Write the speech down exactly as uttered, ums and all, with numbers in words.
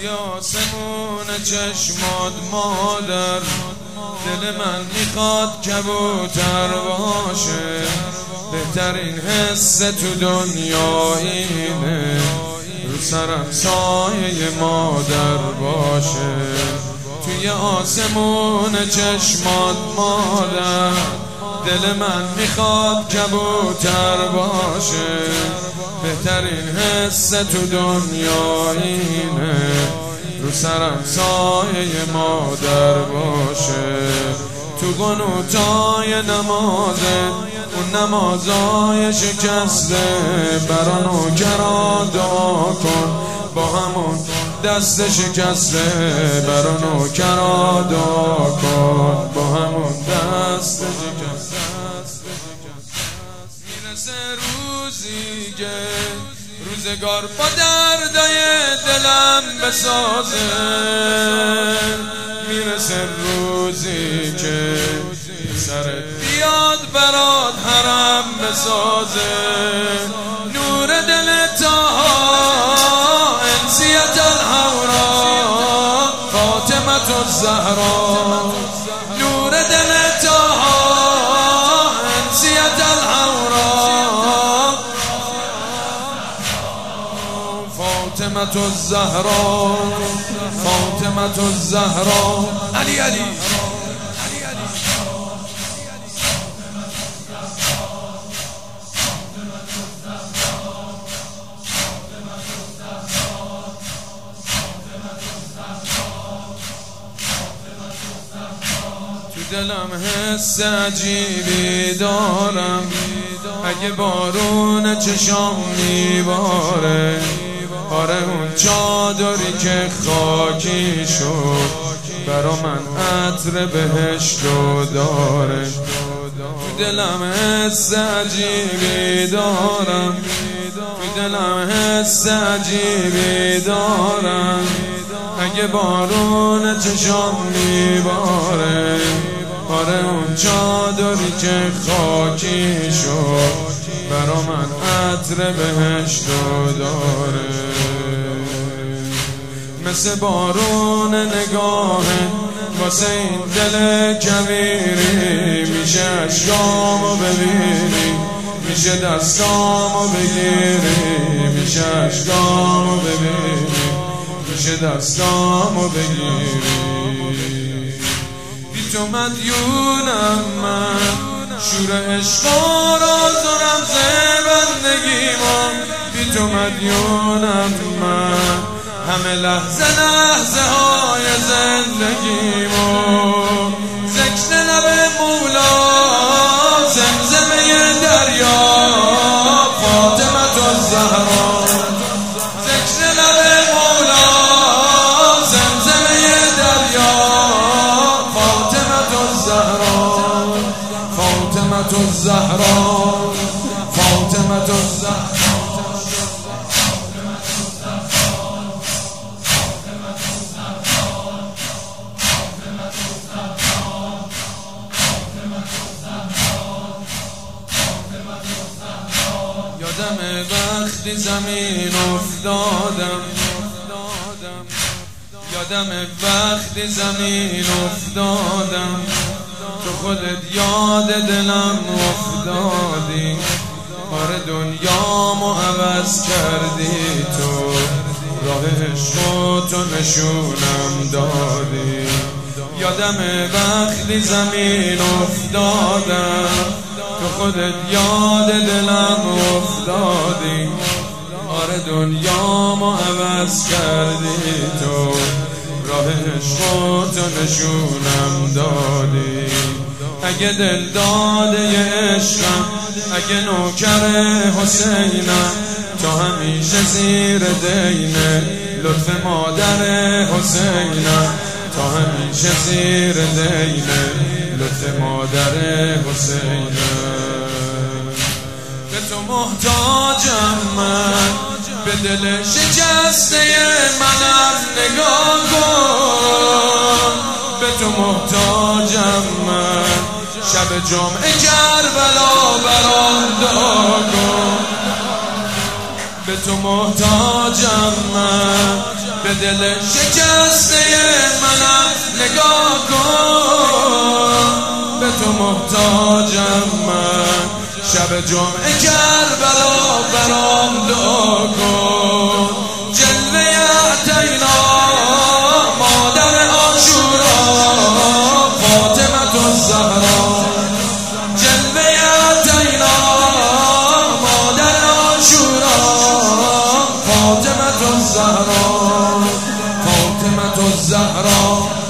توی آسمون چشمات مادر، دل من میخواد کبوتر باشه. بهترین حس تو دنیا اینه، رو سرم سایه مادر باشه. توی آسمون چشمات مادر، دل من میخواد کبوتر باشه. بهترین حس تو دنیا اینه، رو سرم سایه مادر باشه. تو قنوتای نمازت، اون نمازای شکسته، برا نوکرا دعا کن با همون دست شکسته. برا نوکرا دعا کن با همون دست شکسته. میرسه روزی که روزگار با دردای دلم بسازه. میرسه روزی که سرت بیاد برات حرم بسازه. نور دل تاها انسیت الحورا فاطمة الزهرا. نور دل تاها انسیت الحورا فاطمة الزهرا. فاطمة الزهرا. علی علی دلم حس عجیبی دارم، اگه بارون چشام میباره. آره اون چادری که خاکی شد، برا من عطر بهشتو داره. تو دلم حس عجیبی دارم، تو دلم حس عجیبی دارم، اگه بارون چشام میباره. آره اون چادری که خاکی شد، برا من عطر بهشتو داره. مثل بارون نگاهه واسه این دل کبیری، میشه اشکامو ببینی، میشه دستامو بگیری، میشه اشکامو ببینی، میشه دستامو بگیری. تو مدیونم من، شور عشق و راز و رمز بندگیمم. بی تو مدیونم من، همه لحظه لحظه های زندگیمو. ذکر لب مولا زمزمه دریا فاطمة الزهرا. ذکر لب مولا زمزمه دریا فاطمة الزهرا. فاطمة الزهرا. فاطمة الزهرا. یادم وقتی زمین افتادم، یادم وقتی زمین افتادم، تو خودت یاد دلم افتادی. آره دنیامو عوض کردی تو، راه عشق تو نشونم دادی. یادم وقتی زمین افتادم، تو خودت یاد دلم افتادی. آره دنیامو عوض کردی تو، راه عشق تو نشونم دادی. اگه دل داده عشقم، اگه نوکر حسینم، تو همیشه زیر دینه لطف مادر حسینم. تو همیشه زیر دینه لطف مادر حسینم. به تو محتاجم من، به دل شکسته منم نگاه کن. به تو محتاجم من، شب جمعه کربلا برام دعا کن. به تو محتاجم من، به دل شکسته منم نگاه کن، به تو محتاجم من، شب جمعه کربلا برام دعا کن. جلوه عطینا مادر عاشورا فاطمة الزهرا، جلوه عطینا مادر عاشورا فاطمة الزهرا، فاطمة الزهرا.